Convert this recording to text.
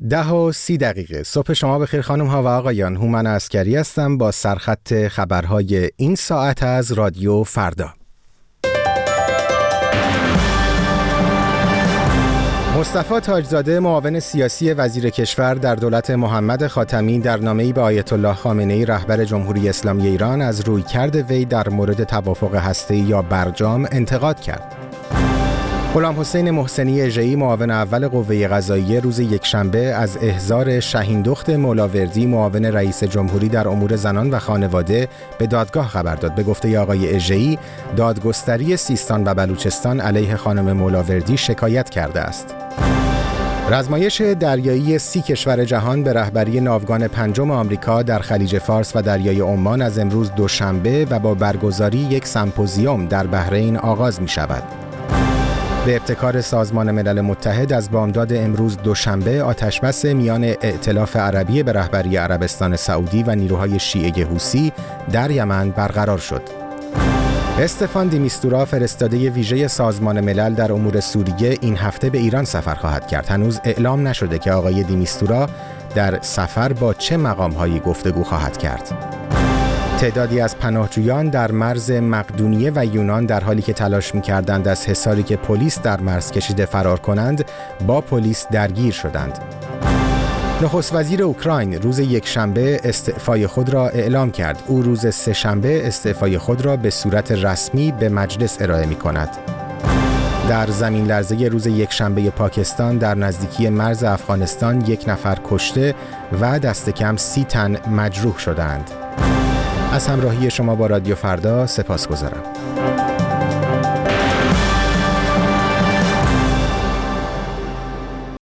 10:30 صبح شما بخیر خانم ها و آقایان. هومن عسکری هستم با سرخط خبرهای این ساعت از رادیو فردا. مصطفی تاجزاده معاون سیاسی وزیر کشور در دولت محمد خاتمی در نامه‌ای به آیت الله خامنه‌ای رهبر جمهوری اسلامی ایران از رویکرد وی در مورد توافق هسته‌ای یا برجام انتقاد کرد. غلامحسین محسنی اژه‌ای معاون اول قوه قضاییه روز یکشنبه از احضار شهیندخت مولاوردی معاون رئیس جمهوری در امور زنان و خانواده به دادگاه خبر داد. به گفته آقای اژه‌ای، دادگستری سیستان و بلوچستان علیه خانم مولاوردی شکایت کرده است. رزمایش دریایی 30 کشور جهان به رهبری ناوگان پنجم آمریکا در خلیج فارس و دریای عمان از امروز دوشنبه و با برگزاری یک سمپوزیوم در بحرین آغاز می شود. به ابتکار سازمان ملل متحد از بامداد امروز دوشنبه آتشبس میان ائتلاف عربی به رهبری عربستان سعودی و نیروهای شیعه حوثی در یمن برقرار شد. استفان دی میستورا فرستاده ویژه سازمان ملل در امور سوریه این هفته به ایران سفر خواهد کرد. هنوز اعلام نشده که آقای دی میستورا در سفر با چه مقام‌هایی گفتگو خواهد کرد. تعدادی از پناهجویان در مرز مقدونیه و یونان در حالی که تلاش می‌کردند از حصاری که پلیس در مرز کشیده فرار کنند، با پلیس درگیر شدند. نخست وزیر اوکراین روز یکشنبه استعفای خود را اعلام کرد. او روز سه‌شنبه استعفای خود را به صورت رسمی به مجلس ارائه می‌کند. در زمین لرزه روز یکشنبه پاکستان در نزدیکی مرز افغانستان 1 نفر کشته و دست کم 30 تن مجروح شدند. از همراهی شما با رادیو فردا سپاسگزارم.